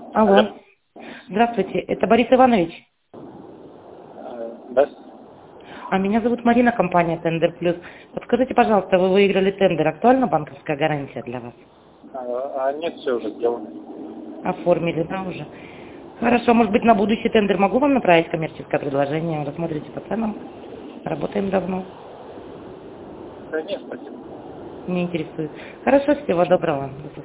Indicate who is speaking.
Speaker 1: Алло.
Speaker 2: Алло.
Speaker 1: Здравствуйте, это Борис Иванович.
Speaker 2: Да.
Speaker 1: А меня зовут Марина, компания Тендер Плюс. Подскажите, пожалуйста, вы выиграли тендер. Актуальна банковская гарантия для вас?
Speaker 2: Нет, все уже сделано.
Speaker 1: Оформили, да, уже? Хорошо, может быть, на будущий тендер могу вам направить коммерческое предложение? Рассмотрите по ценам. Работаем давно.
Speaker 2: Да нет, спасибо.
Speaker 1: Не интересует. Хорошо, всего доброго. До свидания.